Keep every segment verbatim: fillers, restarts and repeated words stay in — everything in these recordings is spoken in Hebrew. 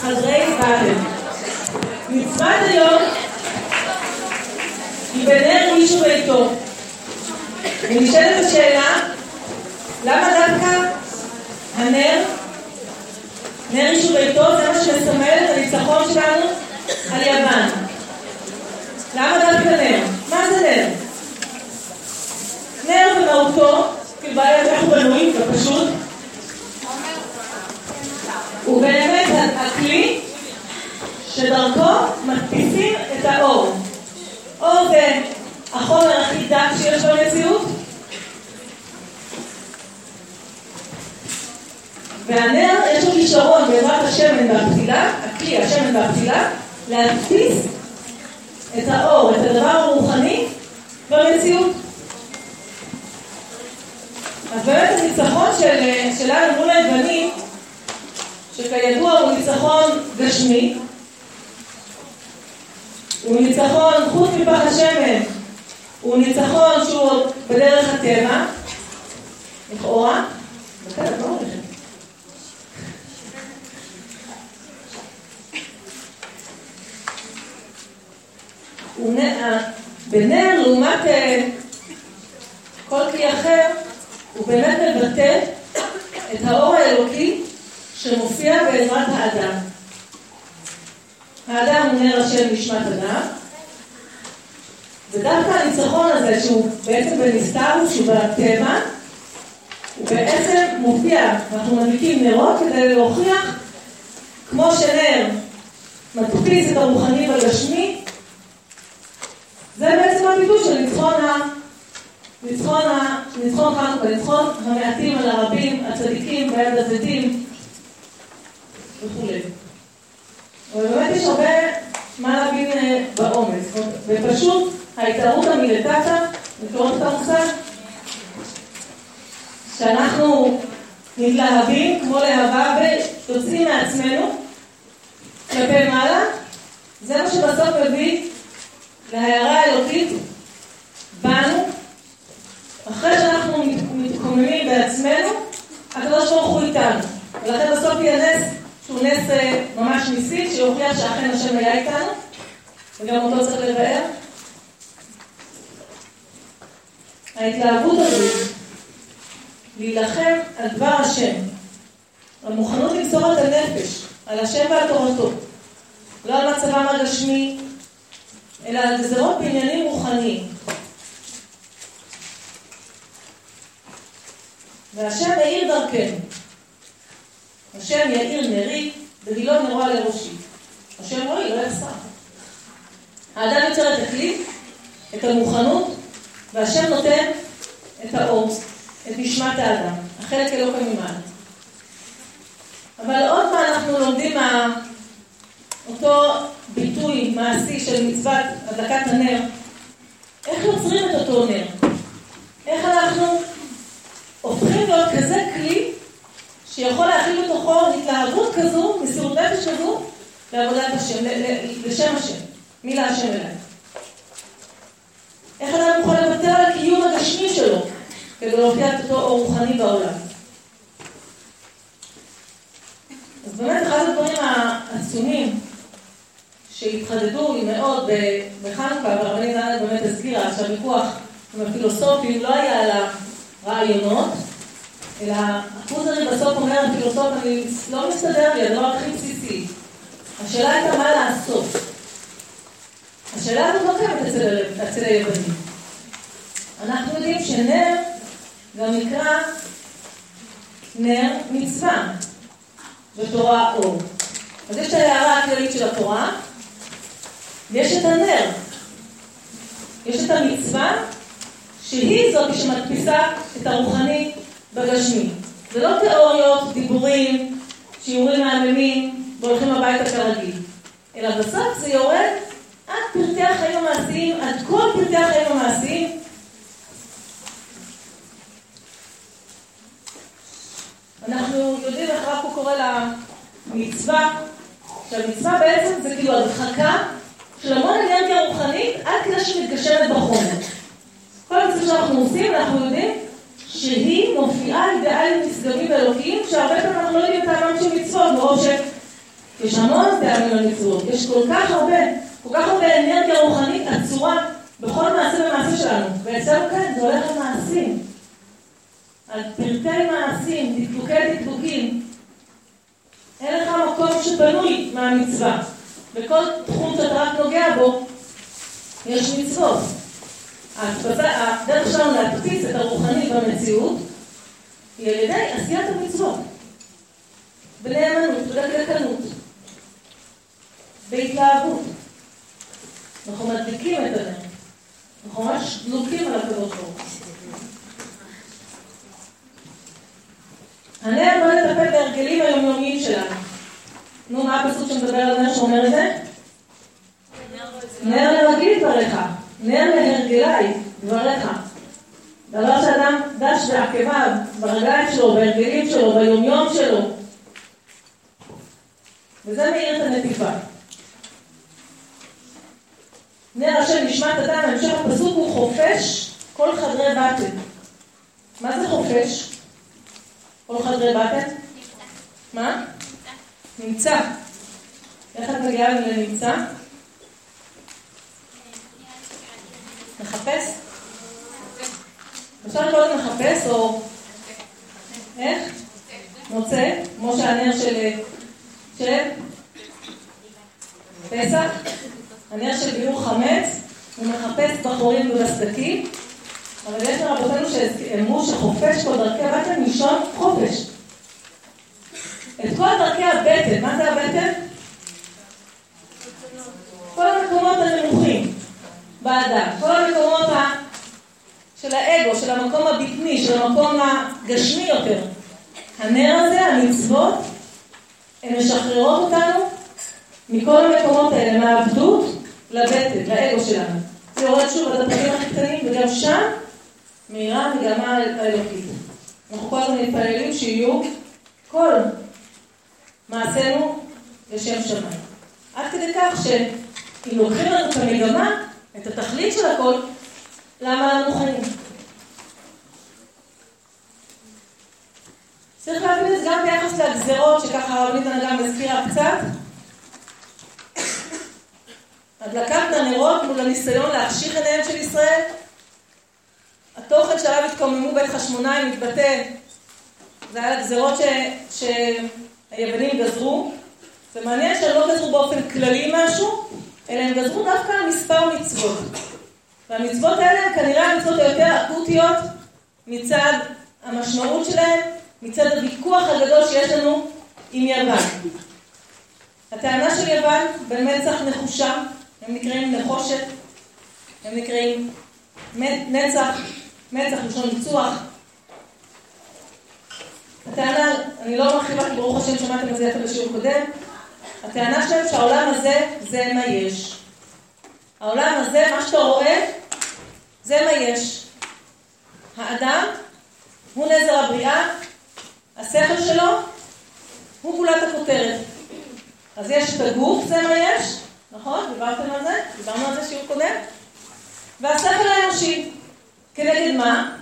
חדרי בבל. מצוות היום היא בנר איש וביתו. ונשאלת השאלה, למה דווקא הנר, נר איש וביתו, זה מה שמסמל את הניצחון שלנו על יוון. למה דווקא נר? מה זה נר? נר במהותו, כאילו בעיה איך הוא בנוי, בפשוט, הוא באמת הכלי שדרכו מדפיסים את האור. אור זה החומר הכי דק שיש במציאות, והנר יש לו כישרון בעזרת השמן והפתילה, הכלי, השמן והפתילה, להדפיס את האור, את הדבר הרוחני במציאות. אז באמת הניצחון של, שלנו מול היוונים, שכידוע הוא ניצחון גשמי, הוא ניצחון חוץ מפח השמן, הוא ניצחון שהוא בדרך הטבע, לכאורה, וכאלה, לא הולכת. בנר, לעומת כל כלי אחר, הוא באמת מבטא את האור האלוקי שמופיע בעזרת האדם. האדם הוא נר השם נשמת אדם, ודווקא הניצחון הזה שהוא בעצם בנסתר, שהוא בטבע, הוא בעצם מופיע, אנחנו מדליקים נרות כדי להוכיח כמו שנר מדפיס את הרוחני והגשמי, זה בעצם הביטוי של ניצחון ה... ניצחון ה... ניצחון חנוכה, ניצחון המעטים על הרבים, הצדיקים ביד הזיתים וכו'. אבל באמת יש הרבה מה להבין בעומס, ופשוט ההתארות המילתתה, מכירות את המושג, שאנחנו מתלהבים כמו להבה ותוצאים מעצמנו כלפי מעלה, זה מה שבסוף מביא להערה האלוקית בנו. אחרי שאנחנו מתקוממים בעצמנו, הקדוש ברוך הוא איתנו, ולכן בסוף יהיה נס שהוא נס ממש ניסי, שיוכיח שאכן השם היה איתנו, וגם אותו צריך לבאר. ההתלהבות הזאת להילחם על דבר השם, המוכנות למסור את הנפש על השם ועל תורתו, לא על מצבם הגשמי, אלא על גזרות בעניינים רוחניים. והשם יאיר דרכנו. השם יאיר נרי, וגילו נרואה לראשי. השם רואי, לא יחסר. האדם יוצר את הכלי, את המוכנות, והשם נותן את האור, את נשמת האדם, החלק אלוקא ממעלה. אבל עוד מה אנחנו לומדים מה... אותו ביטוי מעשי של מצוות הדלקת הנר, איך יוצרים את אותו נר? איך אנחנו הופכים להיות כזה כלי שיכול להכיל בתוכו התלהבות כזו, מסירות נפש כזו, לעבודת השם, לשם השם, מי להשם אליי. איך אדם יכול לוותר על הקיום הגשמי שלו כדי להופיע את אותו אור רוחני בעולם? אז באמת אחד הדברים העצומים שהתחדדו מאוד בחנוכה, והרבנית ז"ל באמת הזכירה שהוויכוח עם הפילוסופים לא היה על הרעיונות, אלא הכוזרי בסוף אומר, הפילוסוף, אני לא מסתדר לי, הדבר הכי בסיסי. השאלה הייתה מה לעשות. השאלה הזאת לא קיימת אצל היוונים. אנחנו יודעים שנר גם נקרא נר מצווה בתורה אור. אז יש את ההערה הכללית של התורה, ויש את הנר. יש את המצווה, שהיא זאת שמדפיסה את הרוחני בגשמי. זה לא תיאוריות, דיבורים, שיעורים מהממים, והולכים הביתה כרגיל. אלא בסוף זה יורד עד פרטי החיים המעשיים, עד כל פרטי החיים המעשיים. אנחנו יודעים איך רק הוא קורא למצווה, שהמצווה בעצם זה כאילו הדחקה של המון אנרגיה רוחנית עד כדי שמתגשמת בחומר. כל המצווה שאנחנו עושים, אנחנו יודעים מופיעה אידיאלים נשגבים ואלוקיים, שהרבה פעמים אנחנו לא יודעים את העמם של מצוות, מרוב יש המון טעמים למצוות, יש כל כך הרבה, כל כך הרבה אנרגיה רוחנית עצורה בכל מעשה ומעשה שלנו. ואצלנו כן, זה הולך על מעשים. על פרטי מעשים, דקדוקי דקדוקים. אין לך מקום שפנוי מהמצווה. בכל תחום שאתה רק נוגע בו, יש מצוות. הדרך שלנו להקפיץ את הרוחני במציאות, היא על ידי עשיית המצוות. בנאמנות, בדקדקנות, בהתלהבות. אנחנו מדליקים את הנר. אנחנו ממש דלוקים על הקדוש ברוך הוא. הנר בא לטפל בהרגלים היומיומיים שלנו. נו, מה הפסוק שמדבר על הנר שאומר את זה? נר לרגלי דבריך, נר להרגלי דבריך. דבר שאדם דש בעקביו, ברגליים שלו, בהרגלים שלו, ביומיום שלו. וזה מאיר את הנטיפה. נר השם נשמת אדם, המשך הפסוק הוא חופש כל חדרי בטן. מה זה חופש? כל חדרי בטן? מה? נמצא. איך את מגיעה לנמצא? מחפש? אפשר לקרוא את מחפש או... איך? מוצא? כמו שהנר של... של... פסח? הנר של ביעור חמץ, הוא מחפש בחורים ובסדקים, אבל יש לרבותינו שאמרו שחופש כל דרכי הבטן משון חופש. את כל דרכי הבטן, מה זה הבטן? כל המקומות הנמוכים באדם, כל המקומות של האגו, של המקום הבטני, של המקום הגשמי יותר. הנר הזה, המצוות, הן משחררות אותנו מכל המקומות האלה, מהעבדות לבטן, לאגו שלנו. זה יורד שוב עד הפרטים הכי קטנים, וגם שם מהירה מגמה האלוקית. אנחנו כל הזמן מתפללים שיהיו כל מעשינו לשם שמיים. עד כדי כך שאם לוקחים לנו את המגמה, את התכלית של הכל, למה לנו חיים? צריך להבין את זה גם ביחס להגזרות, שככה הרבנית גם הזכירה קצת. הדלקת הנרות מול הניסיון להחשיך עיניהם של ישראל. התוכן שעליו התקוממו בית חשמונאי מתבטא, זה היה גזרות ש... שהיוונים גזרו. זה מעניין שהם לא גזרו באופן כללי משהו, אלא הם גזרו דווקא על מספר מצוות. והמצוות האלה הן כנראה המצוות היותר אקוטיות מצד המשמעות שלהם, מצד הוויכוח הגדול שיש לנו עם יוון. הטענה של יוון במצח נחושה, הם נקראים נחושת, הם נקראים נצח, מצח לשון ניצוח. הטענה, אני לא מרחיבה כי ברוך השם שמעתם את זה יפה בשיעור קודם, הטענה שלהם שהעולם הזה זה מה יש. העולם הזה, מה שאתה רואה, זה מה יש. האדם הוא נזר הבריאה, השכל שלו הוא גולת הכותרת. אז יש את הגוף, זה מה יש, נכון? דיברתם על זה? דיברנו על זה שיעור קודם. והשכל האנושי, כנגד מה?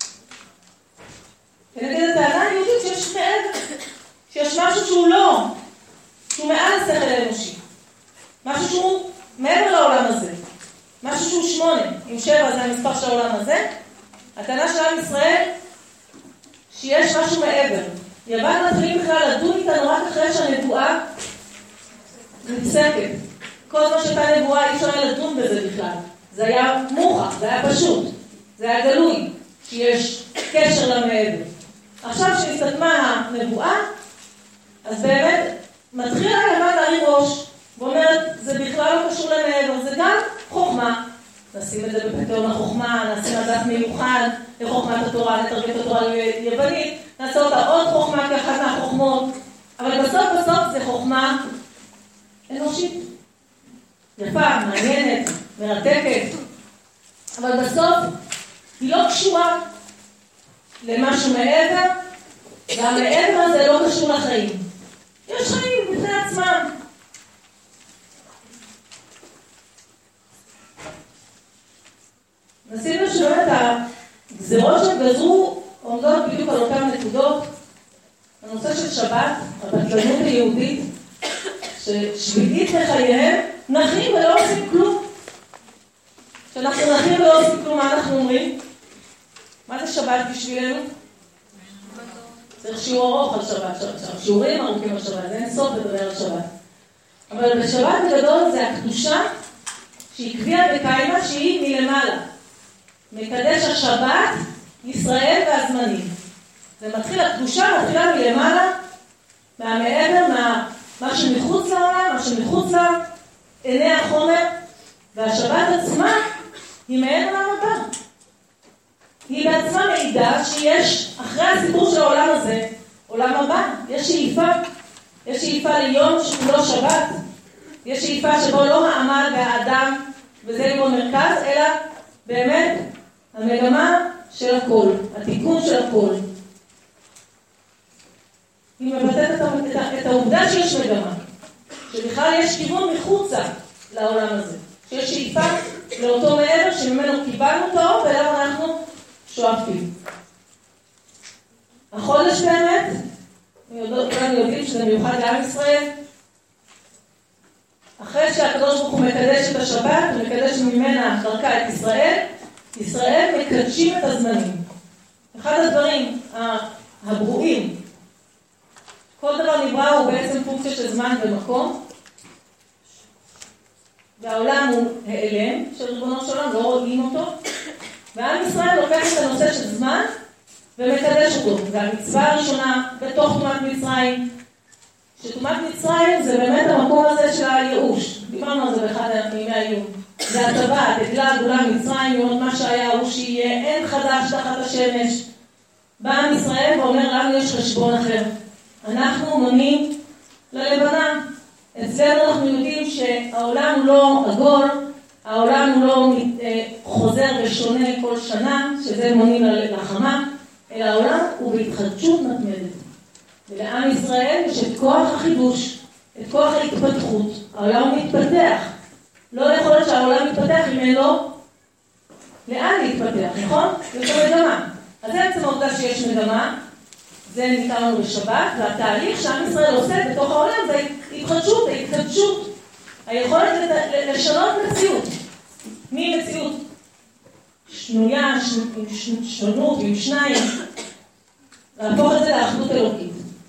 כנגד הטענה היהודית שיש מעבר, שיש משהו שהוא לא, שהוא מעל השכל האנושי. משהו שהוא מעבר לעולם הזה. משהו שהוא שמונה, עם שבע זה המספר של העולם הזה. הטענה של עם ישראל, שיש משהו מעבר. יוון מתחילים בכלל לדון איתנו רק אחרי שהנבואה נפסקת. כל זמן שהייתה נבואה אי אפשר היה לדון בזה בכלל. זה היה מוכח, זה היה פשוט, זה היה גלוי, שיש קשר למעבר. עכשיו שהסתתמה הנבואה, אז באמת מתחילה יוון להרים ראש, ואומרת, זה בכלל לא קשור למעבר, זה גם חוכמה. נשים את זה בפתאום החוכמה, נשים על דף מיוחד לחוכמת התורה, נתרגם את התורה ליוונית, נעשה אותה עוד חוכמה כאחת מהחוכמות, אבל בסוף בסוף זה חוכמה אנושית. יפה, מעניינת, מרתקת, אבל בסוף היא לא קשורה למשהו מעבר, והמעבר הזה לא קשור לחיים. יש חיים בפני עצמם. נשים לו שבאמת הגזרות שהם גזרו עומדות בדיוק על אותם נקודות. הנושא של שבת, הבטלנות היהודית, ששביעית לחייהם נחים ולא עושים כלום. כשאנחנו נחים ולא עושים כלום, מה אנחנו אומרים? מה זה שבת בשבילנו? צריך שיעור ארוך על שבת, שיעורים ארוכים על שבת, זה אין סוף לדבר על שבת. אבל בשבת בגדול זה הקדושה שהיא קביעה בקיימה שהיא מלמעלה. מקדש השבת, ישראל והזמנים. זה מתחיל, הקדושה מתחילה מלמעלה, מהמעבר, מה, מה שמחוץ לעולם, מה שמחוץ לעיני החומר, והשבת עצמה היא מעין עולם הבא. היא בעצמה מעידה שיש, אחרי הסיפור של העולם הזה, עולם הבא, יש שאיפה. יש שאיפה ליום שכולו שבת. יש שאיפה שבו לא העמל והאדם, וזה יום המרכז, אלא באמת המגמה של הכל, התיקון של הכל. היא מבטאת את, את העובדה שיש מגמה, שבכלל יש כיוון מחוצה לעולם הזה, שיש שאיפה לאותו מעבר שממנו קיבלנו אותו ולמה אנחנו שואפים. החודש באמת, כולנו יודעים שזה מיוחד לעם ישראל, אחרי שהקדוש ברוך הוא מקדש את השבת, הוא מקדש ממנה דרכה את ישראל, ישראל מקדשים את הזמנים. אחד הדברים הברואים, כל דבר נברא הוא בעצם פונקציה של זמן ומקום, והעולם הוא העלם של ריבונו של עולם, לא רואים אותו, ועם ישראל לוקח את הנושא של זמן ומקדש אותו. והמצווה הראשונה בתוך תומת מצרים, שתומת מצרים זה באמת המקום הזה של הייאוש. דיברנו על זה באחד מימי העיון. זה הטבעת, הגלה גאולה מצרים, לראות מה שהיה הוא שיהיה, אין חדש תחת השמש. בא עם ישראל ואומר לנו יש חשבון אחר. אנחנו מונים ללבנה. אצלנו אנחנו יודעים שהעולם הוא לא עגול, העולם הוא לא חוזר ושונה כל שנה, שזה מונים לחמה, אלא העולם הוא בהתחדשות מתמדת. ולעם ישראל יש את כוח החידוש, את כוח ההתפתחות. העולם מתפתח. לא יכול להיות שהעולם מתפתח אם אין לו לאן להתפתח, נכון? יש לו מגמה. אז זה בעצם העובדה שיש מגמה, זה נקרא לנו בשבת, והתהליך שעם ישראל עושה בתוך העולם זה התחדשות, ההתחדשות, היכולת לשנות מציאות. ממציאות שנויה, עם שונות, עם שניים, להפוך את זה לאחדות אלוקית.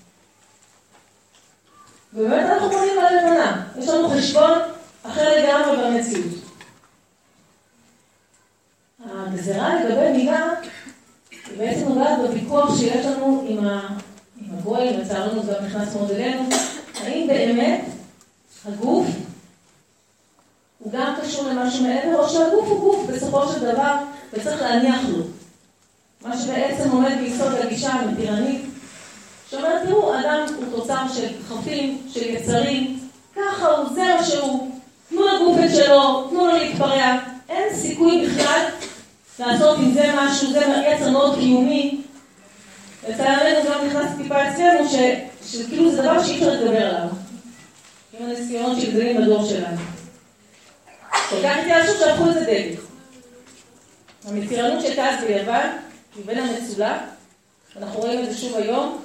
ובאמת אנחנו מונים על הלבנה. יש לנו חשבון אחר לגמרי במציאות. הגזרה לגבי מילה, היא בעצם נוגעת בוויכוח שיש לנו עם, ה... עם הגוי, לצערנו זה גם נכנס מאוד אלינו, האם באמת הגוף הוא גם קשור למשהו מעבר, או שהגוף הוא גוף בסופו של דבר, וצריך להניח לו. מה שבעצם עומד ביסוד הגישה המתירנית, שאומרת, תראו, אדם הוא תוצר של דחפים, של יצרים, ככה הוא, זה מה שהוא, תנו לגוף את שלו, תנו לו להתפרע, אין סיכוי בכלל לעשות עם זה משהו, זה יצר מאוד קיומי. לצערנו גם נכנס טיפה אצלנו, ש... שכאילו זה דבר שאי אפשר לדבר עליו. עם הניסיונות שגדלים בדור שלנו. כל כך התייאשו שהפכו את זה דגל. המתירנות שהייתה אז ביוון, היא בין המצולה, אנחנו רואים את זה שוב היום,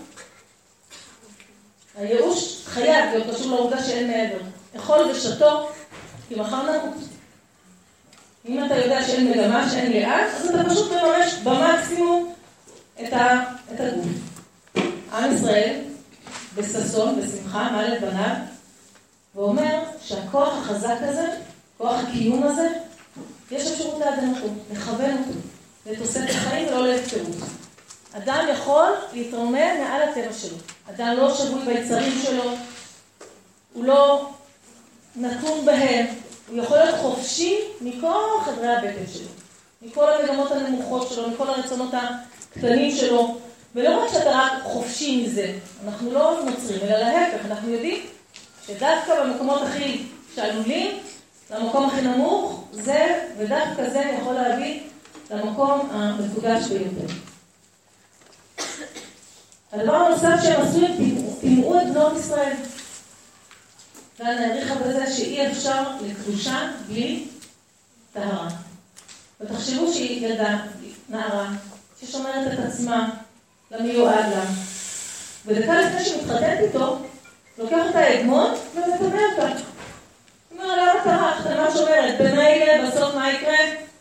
הייאוש חייב להיות קשור לעובדה שאין מעבר. אכול ושתו, כי מחר נמות. אם אתה יודע שאין מגמה, שאין לאן, אז אתה פשוט מממש במקסימום את, ה, את הגוף. עם ישראל, בששון, בשמחה, מעל בניו, ואומר שהכוח החזק הזה, כוח הקיום הזה, יש אפשרות לאדם אותו, לכוון אותו, לתוספת החיים ולא להפקרות. אדם יכול להתרומם מעל הטבע שלו. אדם לא שבוי ביצרים שלו, הוא לא נתון בהם, הוא יכול להיות חופשי מכל חדרי הבטן שלו, מכל המגמות הנמוכות שלו, מכל הרצונות הקטנים שלו, ולא רק שאתה רק חופשי מזה, אנחנו לא נוצרים, אלא להפך, אנחנו יודעים שדווקא במקומות הכי שעלולים, למקום הכי נמוך, זה ודווקא זה יכול להביא למקום המקודש ביותר. הדבר הנוסף שהם עשו, הם תימאו את בנות ישראל. ואני העריכה בזה שאי אפשר לקדושה בלי טהרה. ותחשבו שהיא ילדה, נערה, ששומרת את עצמה למיועד לה. ודקה לפני שמתחתנת איתו, לוקח אותה האגמון ומטפל תבנה אותה. הוא אומר, למה טרחת? מה שאומרת? במילא, בסוף מה יקרה?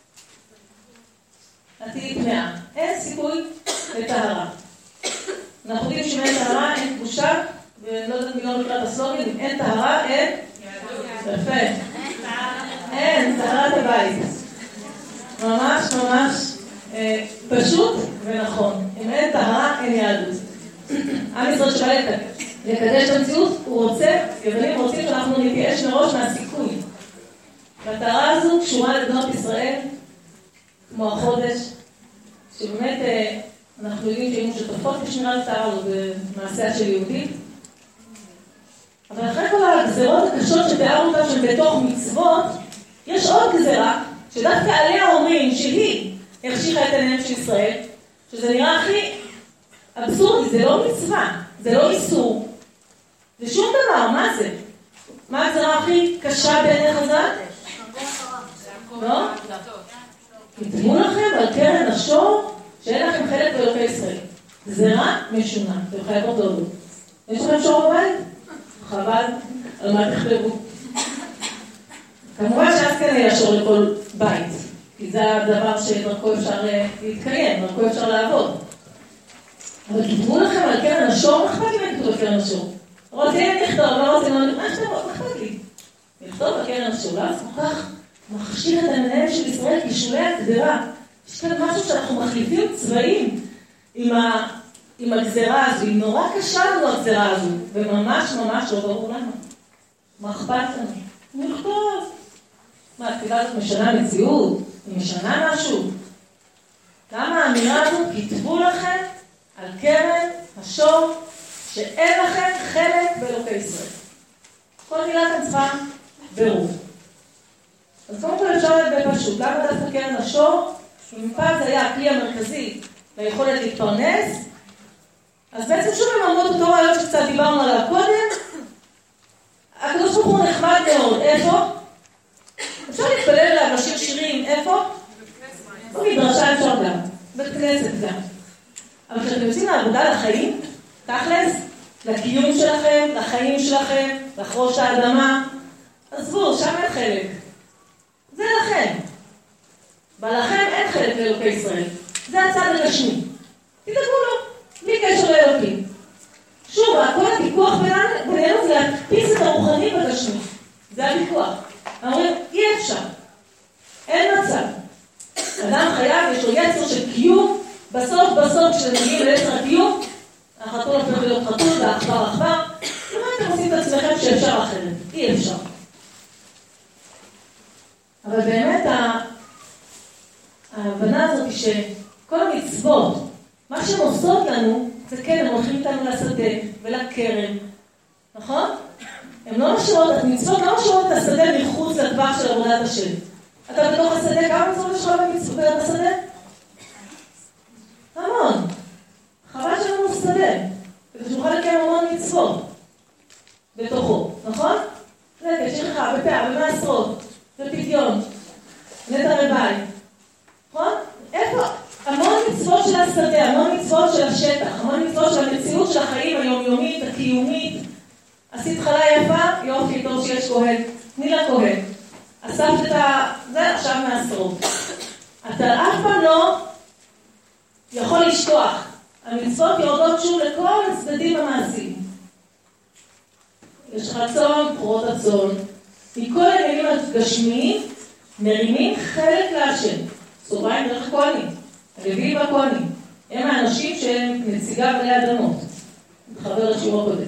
את תהיי טמאה. אין סיכוי לטהרה. אנחנו יודעים שאם אין טהרה, אין קדושה, ולא יודעת מיליון מקראת הסלוגים, אם אין טהרה, אין? יפה. אין, טהרת הבית. ממש ממש אה, פשוט ונכון. אם אין טהרה, אין יהדות. עם ישראל שבא לקדש את המציאות, הוא רוצה, יוונים רוצים שאנחנו נתייאש מראש מהסיכוי. והטהרה הזו קשורה לבנות ישראל, כמו החודש, שבאמת אה, אנחנו יודעים שהיינו שותפות בשמירת טהרה הזו במעשיה של יהודים. אבל אחרי כל הגזרות הקשות שתיארנו אותם שהן בתוך מצוות, יש עוד גזרה, שדווקא עליה אומרים שהיא החשיכה את עיניהם של ישראל, שזה נראה הכי אבסורדי, זה לא מצווה, זה לא איסור, זה שום דבר, מה זה? מה הגזרה הכי קשה בעיני חז"ל? לא? כתבו לכם על קרן השור שאין לכם חלק באלוקי ישראל. גזרה משונה, אתם חייבות להודות. יש לכם שור בבית? חבל, על מה תכתבו. כמובן שאז כן היה שור לכל בית, כי זה הדבר שדרכו אפשר להתקיים, דרכו אפשר לעבוד. אבל כתבו לכם על קרן השור, מה אכפת לי מה כתוב על קרן השור? רוצים לכתוב, לא רוצים, מה אכפת לי? לכתוב על קרן השור, לא? אז כל כך מכשיר את המנהל של ישראל כשולי הגזרה. יש כאן משהו שאנחנו מחליפים צבעים עם ה... עם הגזרה הזו, היא נורא קשה לנו הגזרה הזו, וממש ממש לא ברור למה. מה אכפת לנו? נכתוב. מה, התפילה הזאת משנה מציאות? היא משנה משהו? למה האמירה הזו? כתבו לכם על קרן השור שאין לכם חלק באלוקי ישראל. כל מילה כאן צריכה ברור. אז קודם כל אפשר להיות בפשוט. למה דווקא קרן השור? אם פעם זה היה הכלי המרכזי ליכולת להתפרנס, אז בעצם שוב הם אמרו את אותו רעיון שקצת דיברנו עליו קודם. הקדוש ברוך הוא נחמד מאוד. איפה? אפשר להתפלל עליו, לשיר שירים. איפה? במדרשה אפשר גם. בית כנסת גם. אבל כשאתם יוצאים לעבודה לחיים, תכלס, לקיום שלכם, לחיים שלכם, לחרוש האדמה, עזבו, שם אין חלק. זה לכם. ולכם אין חלק לאלוקי ישראל. זה הצד הגשמי. תדאגו לו. בלי קשר לאלוקים. שוב, כל הוויכוח בינינו זה להקפיץ את הרוחני בגשמי. זה הוויכוח. אומרים, אי אפשר. אין מצב. אדם חייב, יש לו יצר של קיום, בסוף בסוף כשמגיעים ליצר הקיום, החתול הופך להיות חתול, והעכבר עכבר. ומה אתם עושים את עצמכם שאפשר אחרת? אי אפשר. אבל באמת ההבנה הזאת היא שכל המצוות, מה שהן עושות לנו, זה כן, הם הולכים איתנו לשדה ולקרן, נכון? הם לא משאירות, המצוות לא משאירות את השדה מחוץ לטווח של עבודת השם. אתה בתוך השדה, כמה מצוות יש לך במצוות בשדה? המון. חבל שלנו שדה. ותוכל לקיים המון מצוות בתוכו, נכון? נקש, שכחה, בפאה, במעשרות, בפדיון, נטע רבעי. נכון? איפה? המון מצוות של השדה, המון מצוות של השטח, המון מצוות של המציאות של החיים היומיומית, הקיומית. עשית חלה יפה, יופי, טוב שיש כהן. תני לה כהן. אספת את ה... זה עכשיו מעשרות. אתה אף פעם לא יכול לשכוח. המצוות יורדות שוב לכל הצדדים המעשיים. יש רצון, בחירות רצון. מכל העניינים הגשמיים מרימים חלק להשם. סוריים דרך כהנים. הלוויים והכהנים. הם האנשים שהם נציגה בלי אדמות. מתחבר לשיעור הקודם.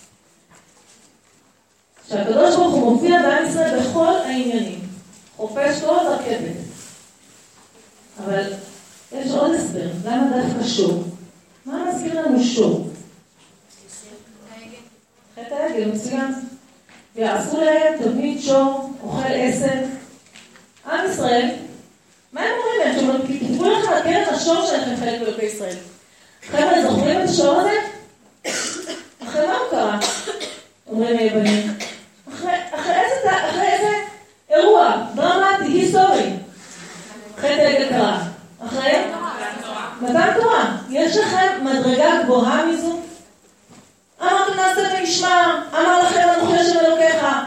שהקדוש ברוך הוא מופיע בעם ישראל בכל העניינים. חופש כל דרכבת. אבל יש עוד הסבר. למה דווקא שור? מה מזכיר לנו שור? חטא העגל, מצוין. ועשו להם תבנית שור, אוכל עשב. עם ישראל, מה הם אומרים להם? שאומרים, כי כתבו לכם על קרן השור שלכם חלק באלוקי ישראל. חבר'ה, זוכרים את השור הזה? אחרי מה הוא קרה? אומרים היוונים. אחרי, אחרי, איזה, אחרי איזה אירוע דרמטי, היסטורי. חטא העגל קרה. אחרי? מתן תורה. יש לכם מדרגה גבוהה מזו? אמרתם נעשה ונשמע, אמר לכם אנוכי השם אלוקיך,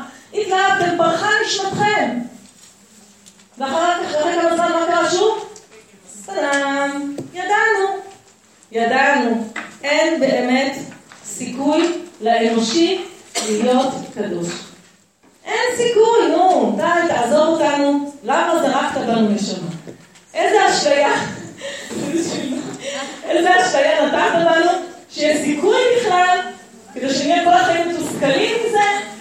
להיות קדוש. אין סיכוי, נו, די, תעזור אותנו, למה זרקת בנו נשמה? איזה אשליה, איזה אשליה נתת לנו, שיש סיכוי בכלל, כדי שנהיה כל החיים מתוסכלים מזה,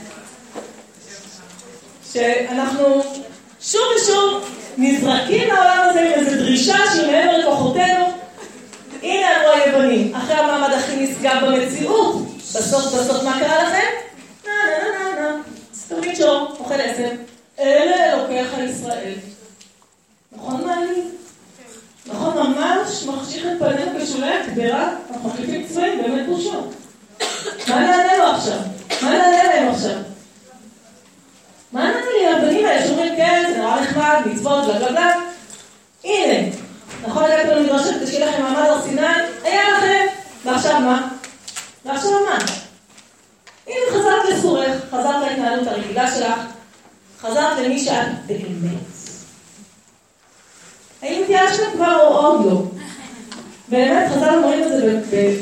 שאנחנו שוב ושוב נזרקים לעולם הזה עם איזו דרישה שהיא מעבר לכוחותינו. הנה אמרו היוונים, אחרי המעמד הכי נשגב במציאות, בסוף בסוף מה קרה לכם? נה נה נה נה, תמיד שור, אוכל עשב, אלה אלוקיך ישראל. נכון מעלים? נכון ממש מחשיך את פנינו בשולי הקדרה, אנחנו מחליפים צבעים, באמת בושות. מה נענה לו עכשיו? מה נענה להם עכשיו? מה נענה לי הבנים האלה שאומרים כן, זה נורא נחמד, מצוות, בלה בלה בלה. הנה, נכון הגעת לנו מדרשת כדי שיהיה לכם מעמד הר סיני, היה לכם, ועכשיו מה? ועכשיו מה? הנה חזרת לסורך, חזרת להתנהלות הרגילה שלך, חזרת למי שאת באמת. האם התייאשתם כבר או עוד לא? באמת חז"ל אומרים את זה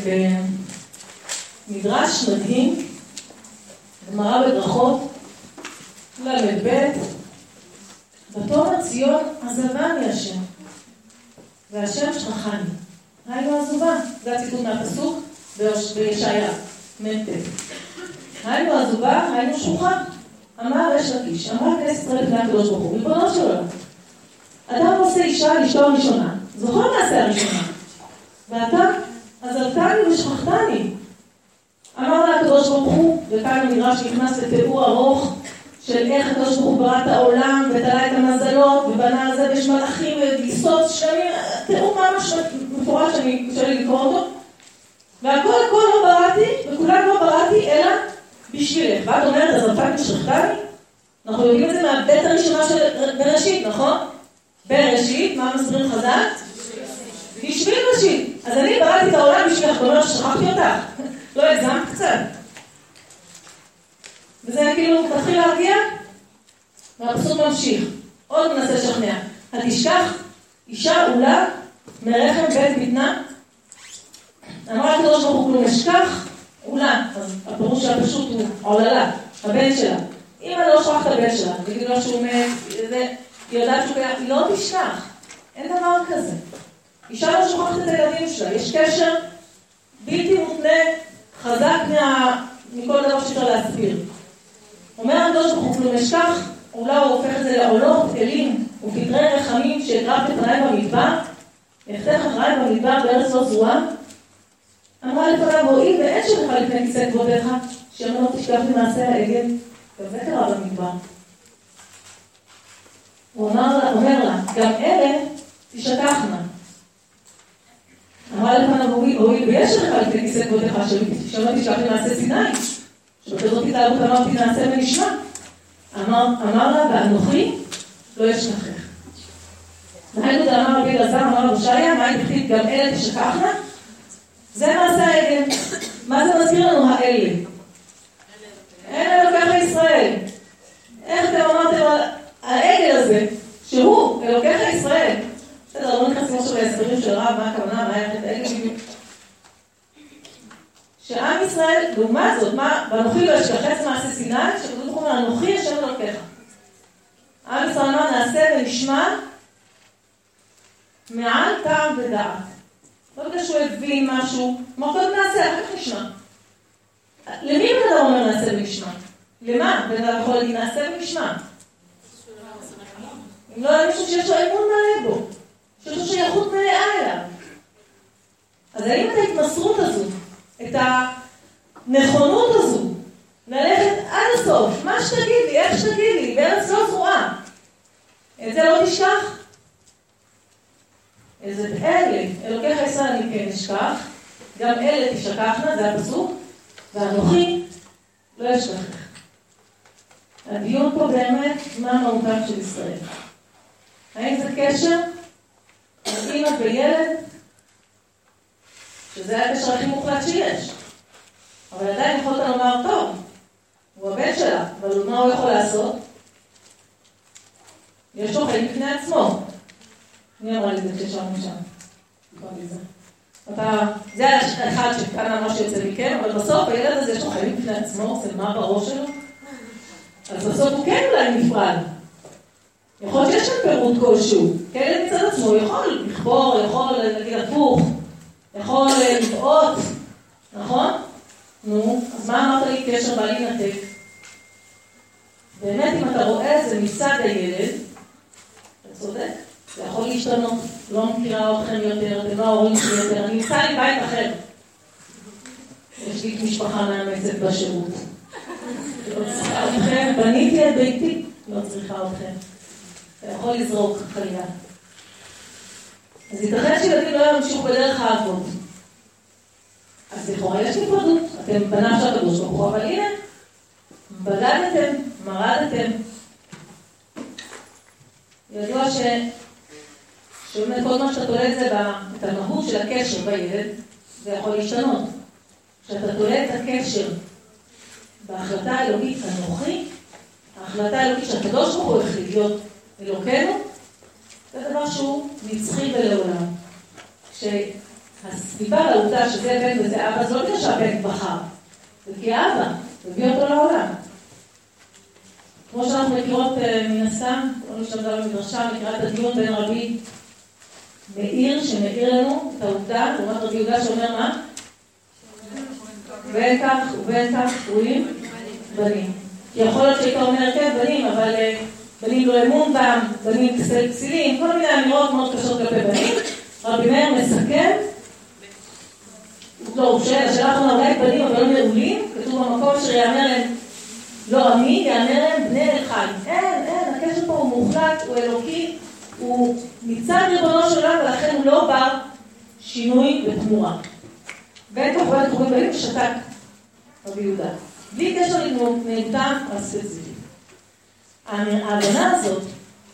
במדרש מדהים, גמרא בברכות, למד ב' ותאמר ציון עזבני השם והשם שכחני. היינו עזובה, זה הציטוט מהפסוק בישעיה מ"ט. היינו עזובה, היינו שכוחה. אמר ריש לקיש, אמר כנסת ישראל לפני הקדוש ברוך הוא, ריבונו של עולם. אדם עושה אישה לאשתו הראשונה, זוכר מעשה הראשונה. ואתה עזבתני ושכחתני. אמר לה הקדוש ברוך הוא, וכאן המדרש נכנס לתיאור ארוך של איך הקדוש ברוך הוא ברא את העולם ותלה את המזלות ובנה על זה ויש מלאכים וגיסות שלמים, תיאור ממש מפורש שאני קשה לי לקרוא אותו. והכל הכל לא בראתי וכולם לא בראתי אלא בשבילך. ואת אומרת עזבתני ושכחתני? אנחנו יודעים את זה מהבית הראשונה של בראשית, נכון? בראשית, מה מסבירים חז"ל? בשביל ראשית. אז אני בראתי את העולם בשבילך, אתה אומר ששכחתי אותך. לא הגזמת קצת. וזה כאילו מתחיל להרגיע, והפסוק ממשיך. עוד מנסה לשכנע. התשכח אישה עולה מרחם בית בטנה. אמרה הקדוש ברוך הוא, נשכח עולה. אז הפירוש הפשוט הוא עוללה, הבן שלה. אם אני לא שכח את הבן שלה, תגיד לו שהוא מת, היא יודעת שהוא קיים, היא לא תשכח. אין דבר כזה. אישה לא שוכחת את הילדים שלה. יש קשר בלתי מותנה, חזק מה... מכל דבר שאפשר להסביר. אומר הקדוש ברוך הוא, נשכח, אולי הוא הופך את זה לעולות, אלים ופטרי רחמים שהקרבת לפניי במדבר, יחתך אחריי במדבר בארץ לא זרועה. אמרה לפניו, הואיל ואין שלך לפני כיסא כבודיך, שאומר לא תשכח למעשה העגל. גם זה קרה במדבר. הוא אומר לה, אומר לה, גם אלה תשכחנה. אמרה לפניו, הואיל ויש לך לפני כיסא כבודיך, שאומר תשכח למעשה סיני. שבכזאת התאהבות אמרתי נעשה ונשמע. אמר, אמר לה, ואנוכי לא ישכחך. נהיינו זה אמר רבי אלעזר, אמר הושעיה, מה היא תחליט גם אלה תשכחנה? זה מעשה העגל. מה זה מזכיר לנו האלה? אלה אלוקיך ישראל. איך אתם אמרתם על העגל הזה, שהוא אלוקיך ישראל? בסדר, לא נכנסים עכשיו להסברים של רב, מה הכוונה, מה היה את העגל בדיוק? שעם ישראל, לעומת זאת, מה, ואנוכי לא ישכחך מעשה סיני, שכתוב לכם, אנוכי השם אלוקיך. עם ישראל מה נעשה ונשמע מעל טעם ודעת. לא בגלל שהוא הבין משהו, מה קודם נעשה, איך נשמע? למי בן אדם אומר נעשה ונשמע? למה? בן אדם יכול להגיד נעשה ונשמע. אם לא היה מישהו שיש לו אמון מלא בו, שיש לו שייכות מלאה אליו. אז האם את ההתמסרות הזו, את הנכונות הזו, ללכת עד הסוף, מה שתגיד לי, איך שתגיד לי, בארץ לא זרועה, את זה לא תשכח? איזה אלה, אלוקיך ישראל אני כן אשכח, גם אלה תשכחנה, זה הפסוק, ואנוכי לא אשכחך. הדיון פה באמת, מה מהותם של ישראל? האם זה קשר? אז אמא וילד, שזה הקשר הכי מוחלט שיש. אבל עדיין יכולת לומר, טוב, הוא הבן שלה, אבל מה הוא יכול לעשות? יש לו חיים בפני עצמו. מי אמרה לי זה כששרנו שם? תקרא לי זה. אתה, זה האחד שכאן ממש יוצא מכם, אבל בסוף הילד הזה יש לו חיים בפני עצמו, זה מה בראש שלו. אז בסוף הוא כן אולי נפרד. יכול להיות שיש שם פירוט כלשהו. כן, מצד עצמו, הוא יכול לכבור, יכול להגיד הפוך, יכול לבעוט, נכון? נו, אז מה אמרת לי קשר בא להינתק? באמת, אם אתה רואה את זה מצד הילד, אתה צודק, זה יכול להשתנות. לא מכירה אתכם יותר, אתם לא ההורים שלי יותר, אני נמצא לי בית אחר. יש לי משפחה מאמצת בשירות. לא צריכה אתכם, בניתי את ביתי, לא צריכה אתכם. אתה יכול לזרוק חלילה. אז ייתכן שילדים לא ימשיכו בדרך האבות. אז לכאורה יש נפרדות. אתם בניו של הקדוש ברוך הוא, אבל הנה, בגדתם, מרדתם. ידוע ש... שבאמת כל מה שאתה תולה את זה, את המהות של הקשר בילד, זה יכול להשתנות. כשאתה תולה את הקשר בהחלטה האלוקית הנוכחי, ההחלטה האלוקית שהקדוש ברוך הוא החליט להיות אלוקנו, זה דבר שהוא נצחי ולעולם. כשהסיבה לעובדה שזה בן וזה אבא, זה לא בגלל שהבן בחר, זה כי האבא הביא אותו לעולם. כמו שאנחנו מכירות מן הסתם, לא נשתמדה במדרשה, מכירה את הדיון בין רבי מאיר, שמאיר לנו את העובדה, לעומת רבי יהודה שאומר מה? ואין כך ואין כך קרויים בנים. יכול להיות שהיית אומר כן בנים, אבל בנים לא אמון בם, בנים כסילים, כל מיני אמירות מאוד קשות כלפי בנים. רבי מאיר מסכם, לא, הוא שאלה, שאלה אחרונה אולי בנים אבל לא מעולים, כתוב במקום שיאמר להם לא עמי, יאמר להם בני אל חי. אין, אין, הקשר פה הוא מוחלט, הוא אלוקי, הוא מצד ריבונו של עולם, ולכן הוא לא בר שינוי ותמורה. ואין כך ואין תחומים בנים שתק רבי יהודה. בלי קשר להתנהגותם הספציפית. ההבנה הזאת,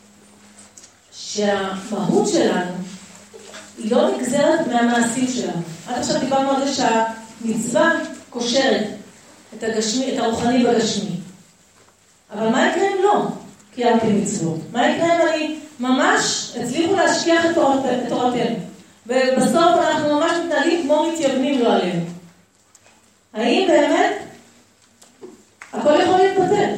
שהמהות שלנו, היא לא נגזרת מהמעשים שלנו. עד עכשיו דיברנו על זה שהמצווה קושרת את הגשמי, את הרוחני בגשמי. אבל מה יקרה אם לא? קיימתי מצוות. מה יקרה אם אני ממש הצליחו להשכיח את תורתנו? ובסוף אנחנו ממש מתנהלים כמו מתייוונים לא עלינו. האם באמת הכל יכול להתבטל?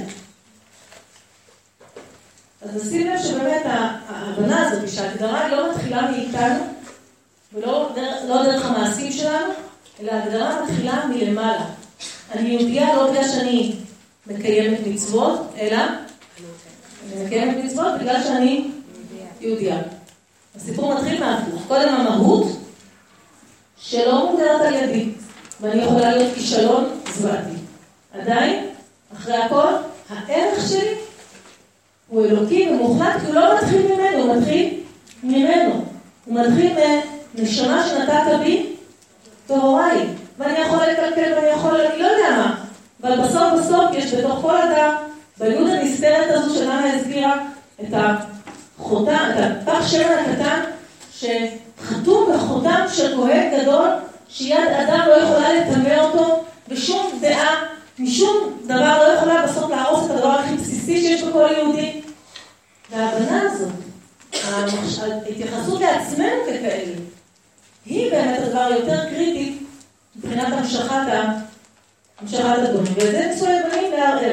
אז נשים לב שבאמת ההבנה הזאת, שההגדרה לא מתחילה מאיתנו, ולא דרך, לא דרך המעשים שלנו, אלא ההגדרה מתחילה מלמעלה. אני יהודיה לא בגלל שאני מקיימת מצוות, אלא אני מקיימת מצוות בגלל שאני יהודיה. הסיפור מתחיל מהפוך. קודם המהות שלא מוגדרת על ידי, ואני יכולה להיות כישלון זוועתי. עדיין, אחרי הכל, הערך שלי הוא אלוקי ומוחלט, כי הוא לא מתחיל ממנו, הוא מתחיל ממנו. הוא מתחיל מנשמה שנתת בי טהוריי. ואני יכולה לקלקל ואני יכולה, אני לא יודע מה. אבל בסוף בסוף יש בתוך כל אדם, ביוד הנסתרת הזו שלנו הסבירה את החותם, את הפח שמן הקטן, שחתום בחותם של כהן גדול, שיד אדם לא יכולה לטמא אותו, בשום דעה, משום דבר לא יכולה בסוף להרוס את הדבר הכי בסיסי שיש בכל יהודי. וההבנה הזאת, ההתייחסות לעצמנו ככאלה, היא באמת הדבר היותר קריטי מבחינת המשכת הדברים, וזה מסוים בנים לערער.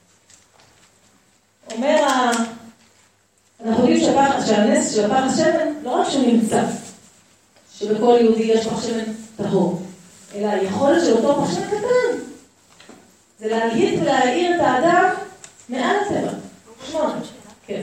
אומר, אנחנו יודעים שהנס של הפח השמן, לא רק שהוא נמצא, שבכל יהודי יש פח שמן טהור, אלא היכולת של אותו פח שמן קטן, זה להלהיט ולהאיר את האדם מעל הטבע. שמונה. כן.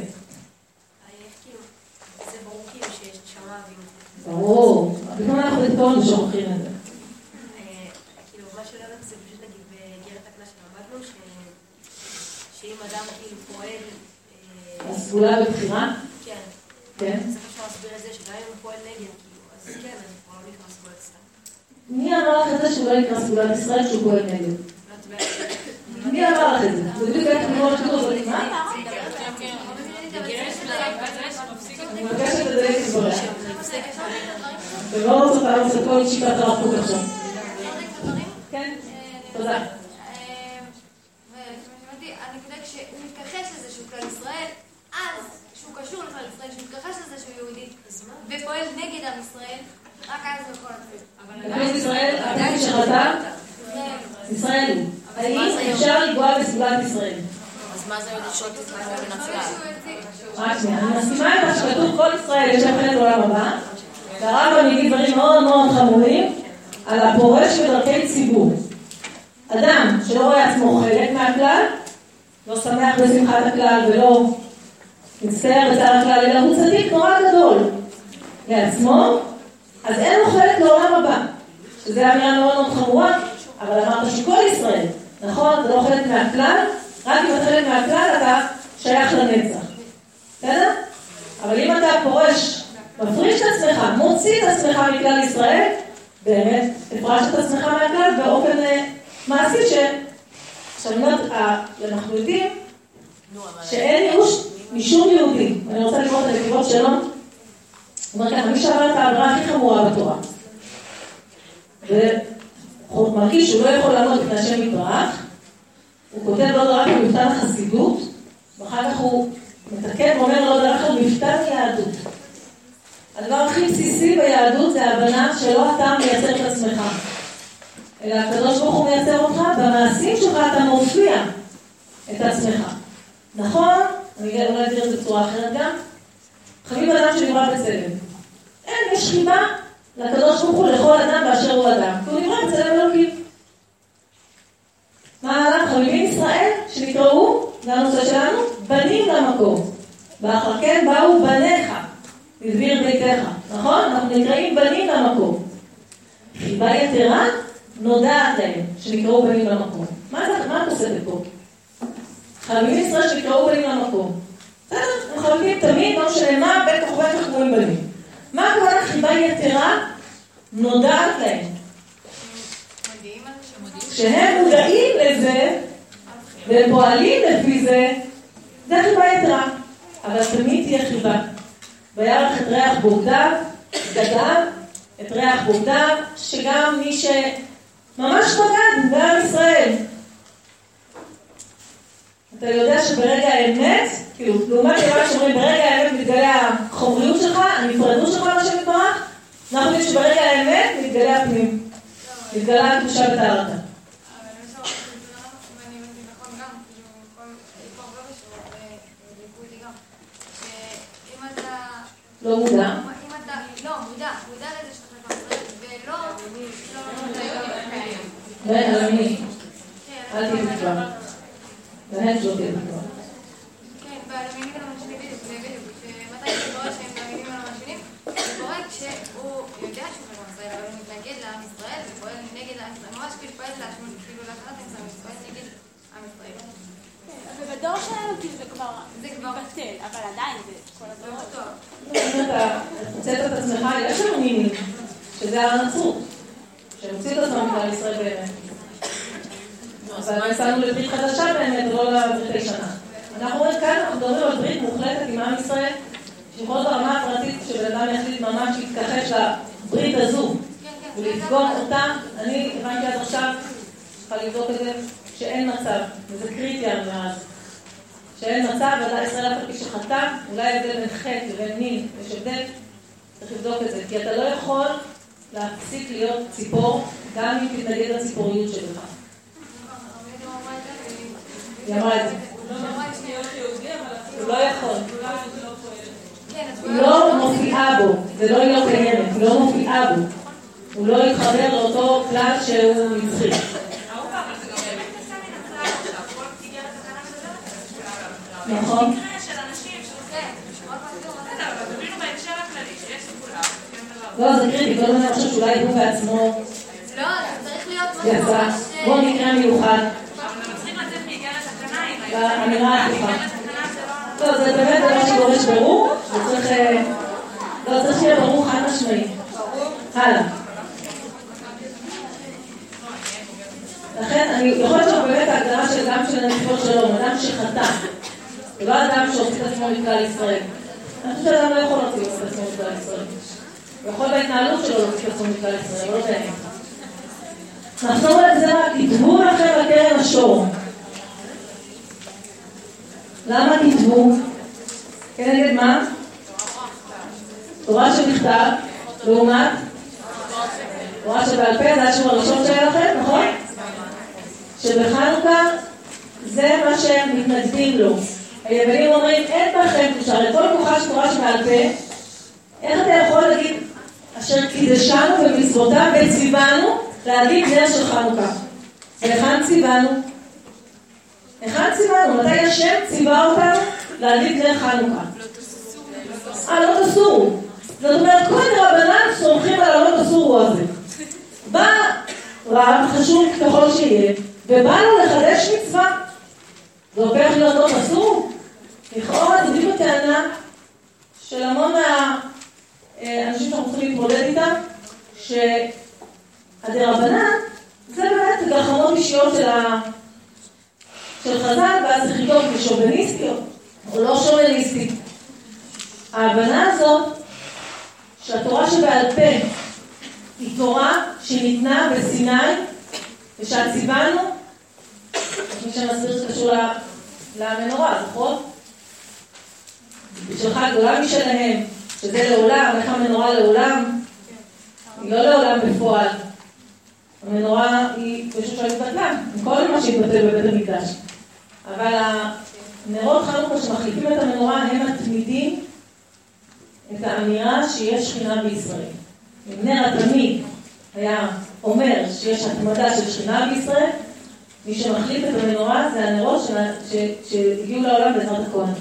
זה ברור כאילו שיש נשמה ואם... ברור. בכלל אנחנו לטעון ושוכחים את זה. כאילו, מה שלא יודעת זה פשוט להגיד בגרת הקנה שלמדנו, שאם אדם כאילו פועל... הסגולה בבחירה? כן. כן. זה פשוט להסביר את זה, שגם אם הוא פועל נגד, כאילו, אז כן, אני כבר לא נקרא סגולת סתם. מי אמר לך את זה שהוא לא נקרא סגולת ישראל שהוא פועל נגד? מי אמר לך את זה? זה בדיוק איך כמו שכתוב, אבל מה? אני מבקשת את זה לסבוריה. ולא רוצה לעלות את כל שיטת הרב קוק עכשיו. כן? תודה. הנקודה כשהוא מתכחש לזה שהוא כלל ישראל, אז שהוא קשור לכלל ישראל, שהוא מתכחש לזה שהוא יהודי ופועל נגד עם ישראל, רק אז הוא יכול לתת. שחטא? ישראל הוא. האם אפשר לגוע בסגולת ישראל? אז מה זה יהודי שלא תתקרב ונפגע? רק שנייה, אני מסכימה איתך שכתוב כל ישראל יש להם חלק לעולם הבא, והרמב"ם מביא דברים מאוד מאוד חמורים על הפורש בדרכי ציבור. אדם שלא רואה עצמו חלק מהכלל, לא שמח בשמחת הכלל ולא מצטער בצער הכלל, אלא הוא צדיק נורא גדול לעצמו, אז אין לו חלק לעולם הבא. שזה אמירה מאוד מאוד חמורה, אבל אמרת שכל ישראל, נכון? אתה לא חלק מהכלל, רק אם אתה חלק מהכלל אתה שייך לנצח. בסדר? אבל אם אתה פורש, מפריש את עצמך, מוציא את עצמך מכלל ישראל, באמת, תפרש את עצמך מהכלל באופן מעשי ש... עכשיו, אנחנו יודעים שאין ייאוש משום יהודי. אני רוצה לקרוא את הנקבות שלו. הוא אומר ככה, מי שעבר את העבירה הכי חמורה בתורה, והוא מרגיש שהוא לא יכול לעמוד לפני השם יתברך, הוא כותב לא דרך במפתן החסידות, ואחר כך הוא מתקן ואומר לא דרך במפתן יהדות. הדבר הכי בסיסי ביהדות זה ההבנה שלא אתה מייצר את עצמך, אלא הקדוש ברוך הוא מייצר אותך, במעשים שלך אתה מופיע את עצמך. נכון? אני אולי אדיר את זה בצורה אחרת גם. חביב אדם שנברא בצלם. אין, יש חיבה לקדוש ברוך הוא לכל אדם באשר הוא אדם. כי הוא נברא בצלם אלוקים. מה עליו? חביבים ישראל שנקראו, זה הנושא שלנו, בנים למקום. ואחר כן באו בניך, לדביר ביתך. נכון? אנחנו נקראים בנים למקום. חיבה יתרה נודעת להם שנקראו בנים למקום. מה זה? מה את עושה פה? חביבים ישראל שנקראו בנים למקום. בסדר? הם חביבים תמיד, לא משנה מה, בין כך ובין כך קוראים בנים. מה הכוונה חיבה יתרה נודעת להם? כשהם מודעים לזה, והם פועלים לפי זה, זה חיבה יתרה. אבל תמיד תהיה חיבה. וירח את ריח בוגדיו, דגב, את ריח בוגדיו, שגם מי שממש בגד בעם ישראל. אתה יודע שברגע האמת, כאילו, לעומת מה שאומרים, ברגע האמת מתגלה החומריות שלך, הנפרדות שלך מה שמתברך, אנחנו יודעים שברגע האמת מתגלה הפנים. מתגלה הקדושה וטהרתה. לא מודע? אם אתה, לא, מודע, מודע לזה שאתה חלק ולא, לא, ואין על מי? אל תהיה בכלל. ואין שלא תהיה בכלל. כן, ועל המינים על המשנים בדיוק, שמתי זה קורה שהם המינים על המשנים, זה קורה כשהוא יודע שהוא חלק מישראל, אבל הוא מתנגד לעם ישראל, ופועל נגד העם ישראל, ממש כאילו פועל להשמות, כאילו להכנת עם ישראל, פועל נגד עם ישראל. ובדור שלנו כאילו זה כבר בטל, אבל עדיין זה כל הדור טוב. אם אתה מוצאת את עצמך, יש לנו מינים, שזה הנצרות, שמוציא את עצמם מכלל ישראל באמת. אבל נסענו לברית חדשה באמת, לא לברית הישנה. אנחנו אומרים כאן, אנחנו מדברים על ברית מוחלטת עם עם ישראל, שיכול ברמה הפרטית שבאדם יחליט ממש להתכחש לברית הזו, ולפגום אותה. אני הבנתי עד עכשיו, צריכה לבדוק את זה, שאין מצב, וזה קריטי המאז. שאין מצב, ודאי ישראל אף על פי שחטא, אולי הבדל בין חטא לבין מין, יש הבדל, צריך לבדוק את זה, כי אתה לא יכול להפסיק להיות ציפור, גם אם תתנגד לציפוריות שלך. היא אמרה את זה. הוא לא יכול. היא לא מופיעה בו, זה לא היא לא קיימת, היא לא מופיעה בו. הוא לא יתחבר לאותו כלל שהוא נצחי. נכון. מקרה של אנשים שעושים, אבל תבינו בהקשר הכללי שיש לכולם. לא, זה קריטי, כל מיני חושב שאולי הוא בעצמו לא, זה צריך להיות משהו יצא, ממש... בוא מקרה מיוחד. אבל צריכים לצאת מאיגרת התנאים. האמירה הפוכה. לא, זה באמת דבר שדורש ברור, וצריך... לא, צריך שיהיה ברור חד משמעי. הלאה. לכן, אני יכול להיות באמת ההגדרה של אדם של הנצפות שלו, אדם שחטא. זה לא אדם שהוציא את עצמו מכלל ישראל. אני חושב שאדם לא יכול להוציא את עצמו מכלל ישראל. הוא יכול בהתנהלות שלו להוציא את עצמו מכלל ישראל, אבל לא באמת. נחזור לגזרה, כתבו לכם בקרן השור. למה כתבו? כנגד מה? תורה שבכתב, לעומת? תורה שבעל פה זה השיעור הראשון שהיה לכם, נכון? שבחנוכה זה מה שהם מתנגדים לו. היוונים אומרים, אין בכם קדושה, הרי כל כוחה של תורה שבעל פה, איך אתה יכול להגיד, אשר קידשנו במצוותיו וציוונו להדליק נר של חנוכה? והיכן ציוונו? היכן ציוונו? מתי השם ציווה אותנו להדליק נר חנוכה? אה, לא תסורו. זאת אומרת, כל רבנן סומכים על הלא תסורו הזה. בא רב, חשוב ככל שיהיה, ובא לו לחדש מצווה. זה הופך להיות לא תסורו. לכאורה, זה בדיוק הטענה של המון האנשים שאנחנו צריכים להתמודד איתם, שהדרבנן זה באמת גחמות אישיות של, ה... של חז"ל, ואז צריך לבדוק משוביניסטיות או לא שוביניסטית. ההבנה הזאת שהתורה שבעל פה היא תורה שניתנה בסיני ושהציוונו, מי שמסביר שקשור למנורה, נכון? בשלך גדולה משלהם, שזה לעולם, איך המנורה לעולם? היא לא לעולם בפועל. המנורה היא פשוט לא התבטלה, עם כל מה שהתבטל בבית המקדש. אבל הנרות חנוכה שמחליפים את המנורה הם התמידים את האמירה שיש שכינה בישראל. אם נר התמיד היה אומר שיש התמדה של שכינה בישראל, מי שמחליף את המנורה זה הנרות שהגיעו לעולם בעזרת הכהנים.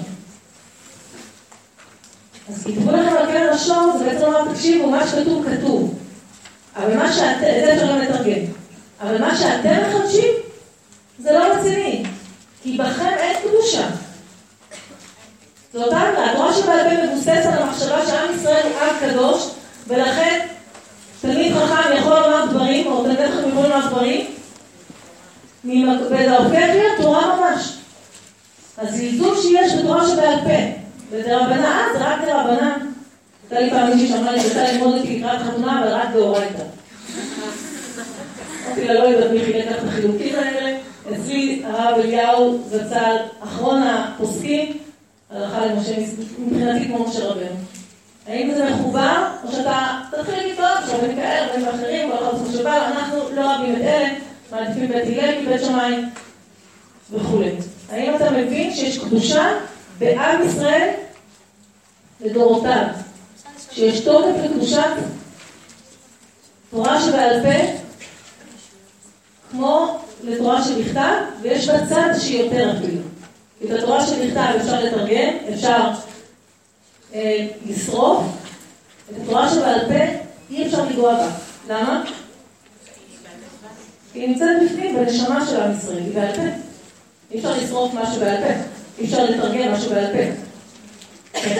אז כתבו לכם על כן השור, זה בעצם אומר, תקשיבו, מה שכתוב כתוב. אבל מה שאתם, זה אפשר גם לתרגם. אבל מה שאתם מחדשים, זה לא רציני. כי בכם אין קדושה. זאת אומרת, התורה שבעל פה מבוסס על המחשבה שעם ישראל הוא עם קדוש, ולכן תלמיד חכם יכול לומר דברים, או תלמיד חכם יכול לומר דברים, וזה הופך להיות תורה ממש. הזלזול שיש בתורה שבעל פה, ודרבנן, זה רק דרבנן. הייתה לי פעם מישהי שאמרה לי, הייתה ללמוד אותי לקראת חתונה, אבל רק דאורייתא. אמרתי לה, לא יודעת מי חילק את החילוקים האלה. אצלי הרב אליהו זצ"ל, אחרון הפוסקים, הלכה למשה, מבחינתי כמו משה רבנו. האם זה מחובר, או שאתה תתחיל להגיד טוב, שרבים כאלה, רבים ואחרים, כל אחד עושה שבא, אנחנו לא אוהבים את אלה, מעדיפים בית הלל, בית שמיים וכו'. האם אתה מבין שיש קדושה בעם ישראל לדורותיו? שיש תוקף לקדושת תורה שבעל פה, כמו לתורה שבכתב, ויש בה צד שהיא יותר אפילו. את התורה שבכתב אפשר לתרגם, אפשר אה, לשרוף, את התורה שבעל פה אי אפשר לגוע בה. למה? כי היא נמצאת בפנים בנשמה של עם ישראל, היא בעל פה. אי אפשר לשרוף משהו בעל פה, אי אפשר לתרגם משהו בעל פה. כן.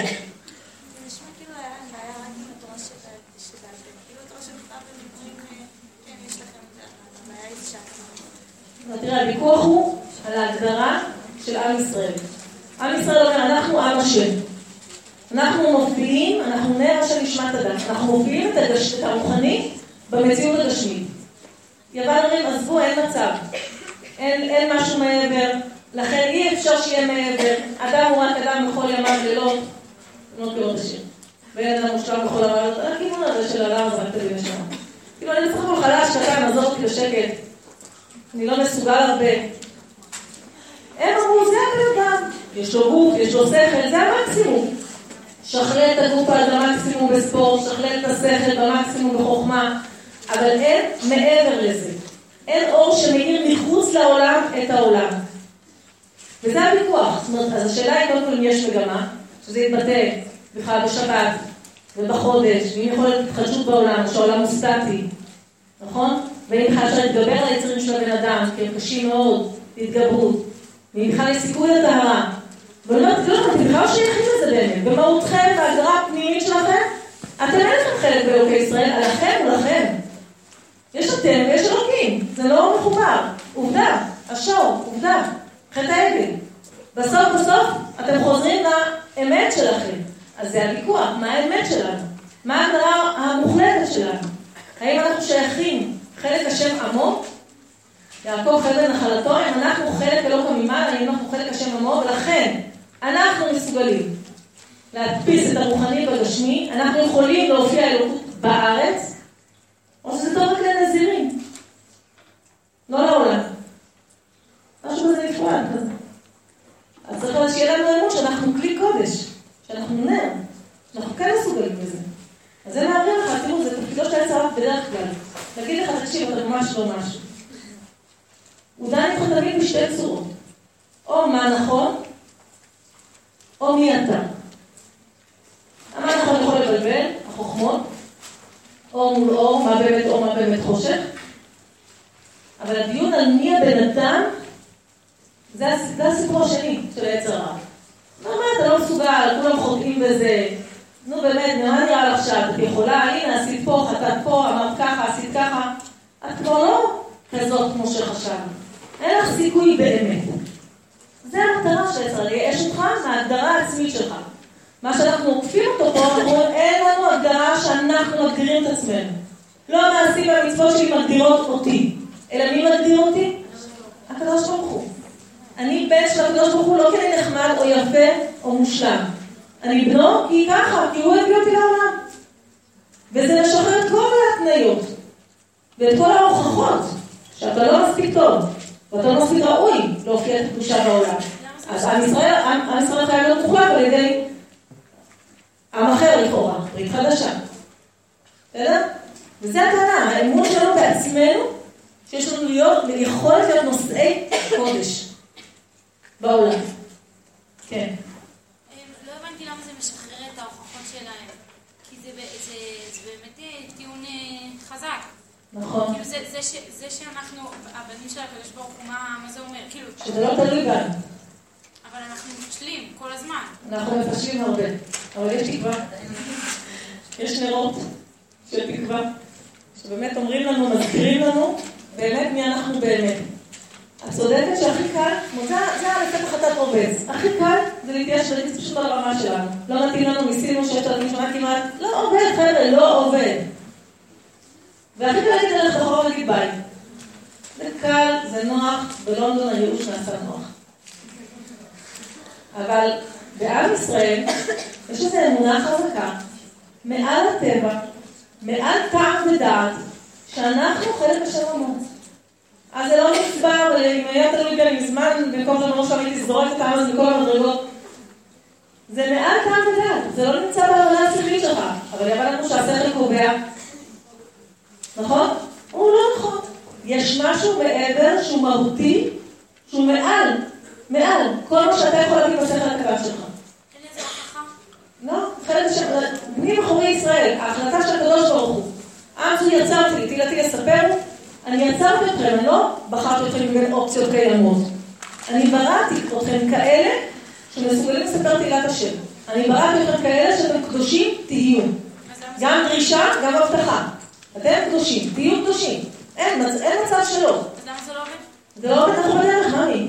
תראה, הוויכוח הוא על ההגדרה של עם ישראל. עם ישראל אומר, אנחנו עם השם. אנחנו מופיעים, אנחנו נר של נשמת אדם. אנחנו מופיעים את, הגש... את הרוחני במציאות הגשמית. יוון אומרים, עזבו, אין מצב. אין, אין משהו מעבר. לכן אי אפשר שיהיה מעבר. אדם הוא רק אדם בכל ימיו לילות. לא פירות השם. ואין אדם מושלם בכל ימיו. הכיוון הזה של אדם זה רק תביא לשם. כאילו, אני צריך כל חלש קטן, עזוב אותי לשקט. אני לא מסוגל הרבה. הם אמרו, זה הבן אדם. יש לו גוף, יש לו שכל, זה המקסימום. שכלל את הגוף עד המקסימום בספורט, שכלל את השכל במקסימום בחוכמה, אבל אין מעבר לזה. אין אור שמאיר מחוץ לעולם את העולם. וזה הוויכוח. זאת אומרת, אז השאלה היא קודם כל אם יש מגמה, שזה יתבטא בכלל בשבת ובחודש, ואם יכול להיות התחדשות בעולם, שהעולם הוא סטטי, נכון? ואם בכלל אפשר להתגבר על היצרים של הבן אדם, כי הם קשים מאוד, להתגברות, ואם בכלל יש סיכוי לטהרה. ואני אומרת, לא, אתם בכלל שייכים לזה באמת, במהותכם, בהגדרה הפנימית שלכם, אתם אין לכם חלק באלוקי ישראל, עליכם ולכם. יש אתם ויש אלוקים, זה לא מחובר. עובדה, השור, עובדה, חטא העגל. בסוף בסוף אתם חוזרים לאמת שלכם. אז זה הוויכוח, מה האמת שלנו? מה ההגדרה המוחלטת שלנו? האם אנחנו שייכים חלק השם עמו? יעקב חלק נחלתו, אם אנחנו חלק אלוקה ממעלה, האם אנחנו חלק השם עמו, ולכן אנחנו מסוגלים להדפיס את הרוחני בגשמי, אנחנו יכולים להופיע אלוקות בארץ, או שזה טוב רק לא לעולם. משהו כזה נפרד כזה. אז צריך שיהיה לנו אמון שאנחנו כלי קודש, שאנחנו נר, שאנחנו כן מסוגלים בזה. אז זה מעריר לך, תראו, זה תפקידו של היצר הרע בדרך כלל. תגיד לך, תקשיב, אתה ממש לא משהו. הוא דן איתך תמיד בשתי צורות. או מה נכון, או מי אתה. מה נכון יכול לבלבל, החוכמות, או מול אור, מה באמת אור, מה באמת חושך. אבל הדיון על מי הבן אדם, זה, זה הסיפור השני של היצר הרע. מה, אתה לא מסוגל, כולם חוטאים בזה. נו באמת, מה נראה לך שאת? את יכולה, הנה, עשית פה, חטאת פה, אמרת ככה, עשית ככה. את כבר לא כזאת כמו שחשבנו. אין לך סיכוי באמת. זה המטרה של היצר הרע, לייאש אותך מההגדרה העצמית שלך. מה שאנחנו עוקפים אותו פה, אנחנו אומרים, אין לנו הגדרה שאנחנו מגדירים את עצמנו. לא המעשים והמצוות שלי מגדירות אותי. אלא מי מגדיר אותי? הקדוש ברוך הוא. אני בן של הקדוש ברוך הוא לא כי אני נחמד או יפה או מושלם. אני בנו כי ככה, כי הוא הביא אותי לעולם. וזה משחרר את כל ההתניות. ואת כל ההוכחות שאתה לא מספיק טוב. ואתה לא מספיק ראוי להופיע את הקדושה בעולם. אז עם ישראל, עם ישראל חייב להיות מוחלט על ידי עם אחר לכאורה, ברית חדשה. בסדר? וזה הטענה, האמון שלנו בעצמנו, שיש לנו להיות, יכולת להיות נושאי קודש בעולם. כן. לא הבנתי למה זה משחרר את ההוכחות שלהם. כי זה, זה, זה באמת טיעון חזק. נכון. כאילו זה, זה, ש, זה שאנחנו, הבנים של הקדוש ברוך הוא, מה, מה זה אומר? כאילו... שזה לא תלוי בנו. אבל אנחנו מפשלים כל הזמן. אנחנו מפשלים הרבה. אבל יש תקווה. יש נרות של תקווה. שבאמת אומרים לנו, מזכירים לנו, באמת מי אנחנו באמת. את צודקת שהכי קל, זה, זה לפתח חטאת רובץ. הכי קל זה להתייאש ולהגיד פשוט על הרמה שלנו. לא מתאים לנו, ניסינו ששת אלפים שנה כמעט, לא עובד, חבר'ה, לא עובד. והכי קל להגיד ללכת אחורה ולהגיד ביי. זה קל, זה נוח, בלונדון הייאוש נעשה נוח. אבל בעם ישראל יש איזו אמונה חזקה, מעל הטבע, מעל טעם ודעת, שאנחנו חלק השלמות. אז זה לא נצבר, אם היה תלוי בי מזמן, במקום למרות שם הייתי זורק את העם הזה בכל המדרגות. זה מעל טעם ודעת, זה לא נמצא בהבנה השכלית שלך, אבל יבא לנו שהשכל קובע. נכון? הוא לא נכון. יש משהו מעבר שהוא מהותי, שהוא מעל, מעל, כל מה שאתה יכול להגיד בשכל הקטן שלך. אין לזה הוכחה? לא, חלק של... בני בחורי ישראל, ההחלטה של הקדוש ברוך הוא. עם שהוא יצרתי, איתי לתי לספר, אני יצרתי אתכם, אני לא בחרתי אתכם מבין אופציות קיימות. אני בראתי אתכם כאלה שמסוגלים לספר תהילת השם. אני בראתי אתכם כאלה שאתם קדושים, תהיו. גם דרישה, גם הבטחה. אתם קדושים, תהיו קדושים. אין, אין מצב שלא. אז למה זה לא עובד? זה לא עובד אנחנו בדרך, מאמי.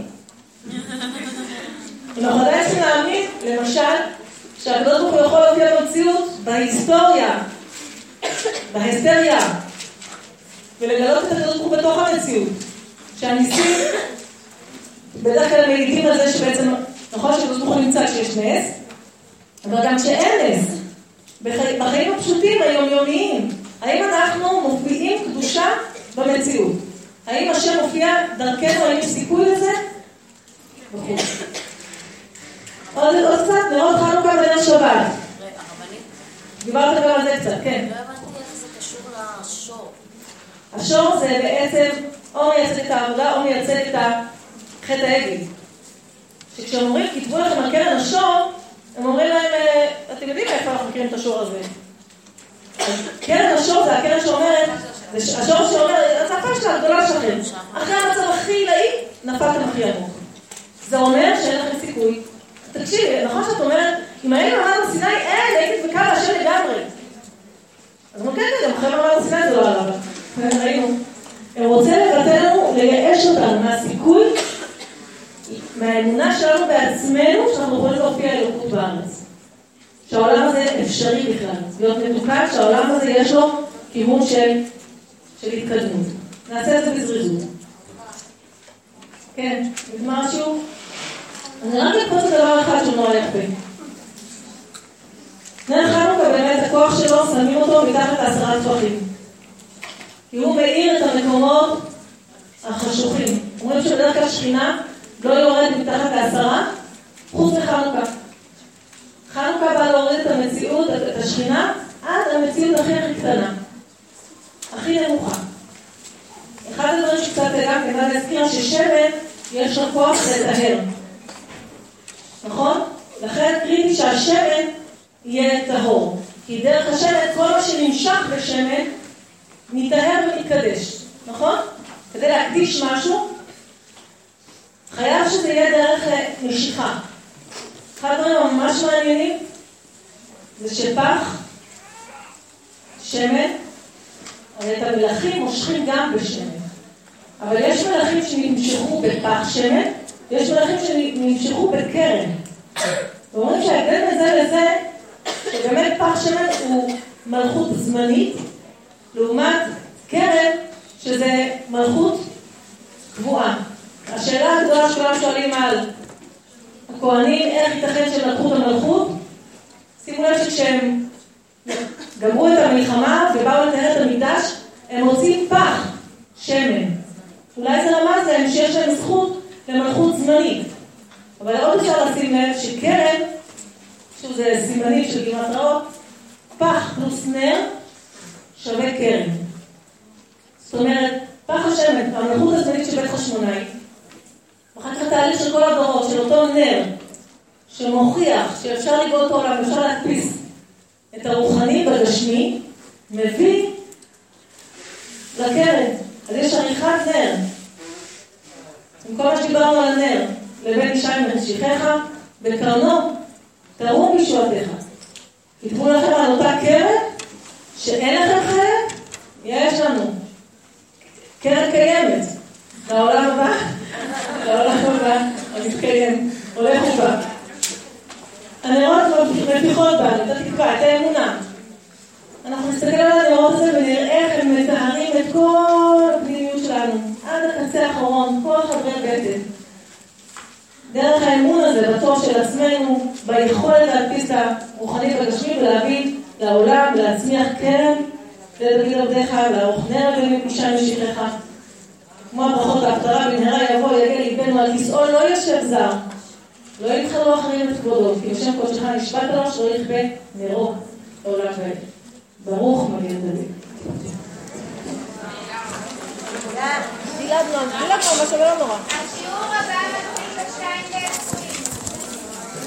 אנחנו עדיין צריכים להאמין, למשל, שהקדוש ברוך הוא יכול להופיע במציאות בהיסטוריה, בהיסטריה, ולגלות את הקדוש ברוך הוא בתוך המציאות. שהניסים בדרך כלל מעידים על זה שבעצם, נכון שהקדוש ברוך הוא נמצא כשיש נס, אבל גם כשאין נס, בחיים, בחיים הפשוטים, היומיומיים, האם אנחנו מופיעים קדושה במציאות? האם השם מופיע דרכנו, האם יש סיכוי לזה? בחוץ. עוד קצת, נרות חנוכה ונר שבת. דיברת גם על זה קצת, כן. לא הבנתי איך זה קשור לשור. השור זה בעצם או מייצג את העבודה או מייצג את חטא העגל. שכשהם אומרים, כתבו לכם על קרן השור, הם אומרים להם, אתם יודעים איפה אנחנו מכירים את השור הזה. קרן השור זה הקרן שאומרת, השור שאומר, הצפה שלה הגדולה שלכם. אחרי המצב הכי עילאי, נפלתם הכי עמוק. זה אומר שאין לכם סיכוי. תקשיבי, נכון שאת אומרת, אם היינו אמרנו סיני, אין, הייתי בקר השם לגמרי. אז הוא כן, גם אחרי אמרנו סיני זה לא עליו. ראינו. הם רוצים לבטל לנו, לייאש אותנו מהסיכוי, מהאמונה שלנו בעצמנו, שאנחנו יכולים להופיע אלוקות בארץ. שהעולם הזה אפשרי בכלל. להיות מתוקן, שהעולם הזה יש לו כיוון של, של התקדמות. נעשה את זה בזריזות. כן, נגמר משהו? אני רק לקפוץ את דבר אחד שהוא נורא יפה. נר חנוכה באמת, הכוח שלו, שמים אותו מתחת לעשרה טפחים. כי הוא מאיר את המקומות החשוכים. אומרים שבדרך כלל שכינה לא יורד מתחת לעשרה, חוץ מחנוכה. חנוכה בא להוריד את המציאות, את השכינה, עד המציאות הכי הכי קטנה. הכי נמוכה. אחד הדברים שקצת גם כדאי להזכיר ששמן יש לו כוח לטהר. נכון? לכן קריטי שהשמן יהיה טהור. כי דרך השמן, כל מה שנמשך בשמן, מתטהר ומתקדש. נכון? כדי להקדיש משהו, חייב שזה יהיה דרך משיכה. אחד הדברים ממש מעניינים, זה שפח, שמן, הרי את המלחים מושכים גם בשמן. אבל יש מלחים שנמשכו בפח שמן, ויש מלחים שנמשכו בקרן. ואומרים שההבדל מזה לזה, שבאמת פח שמן הוא מלכות זמנית, לעומת קרן, שזה מלכות קבועה. השאלה הגדולה שכולם שואלים על הכהנים, איך ייתכן שהם לקחו את המלכות? שימו לב שכשהם גמרו את המלחמה ובאו לטהר את המקדש, הם רוצים פח, שמן. אולי זה רמז להם שיש להם זכות למלכות זמנית. אבל עוד אפשר לשים לב שקרן, שזה סימנים של גימטראות, פח פלוס נר שווה קרן. זאת אומרת, פח השמן, המלכות הזמנית של בית חשמונאי, ואחר כך התהליך של כל הדורות, של אותו נר, שמוכיח שאפשר לגאול את העולם, אפשר להדפיס את הרוחני בגשמי, מביא לקרן. אז יש עריכת נר. עם כל מה שדיברנו על הנר, לבן ישי משיחך, בקרנו, תראו בישועתך. יתנו לכם על אותה קרן, שאין לכם חלק, יש לנו. קרן קיימת. לעולם הבא, לעולם הבא, המתקיים, הולך ובא. הנרות מפיחות בנו, את התקווה, את האמונה. אנחנו נסתכל על הנרות הזה ונראה איך הם מטהרים את כל הפנימיות שלנו, עד הקצה האחרון, כל חדרי בטן. דרך האמון הזה, בתור של עצמנו, ביכולת להדפיס את הרוחנית בגשמי ולהביא לעולם, להצמיח קרן, לדוד עבדיך, לערוך נר ולמקושה משיחך. כמו הברכות ההפטרה, במהרה יבוא, יגיע ליבנו על כיסאו, לא יושב זר. לא יתחלו אחרים את כבודו, כי בשם קודשך נשבעת לו, שלא יכבה נרו לעולם ועד. ברוך מגן דוד. דילגנו, דילגנו, מה שווה לא נורא. השיעור הבא מתחיל בשתיים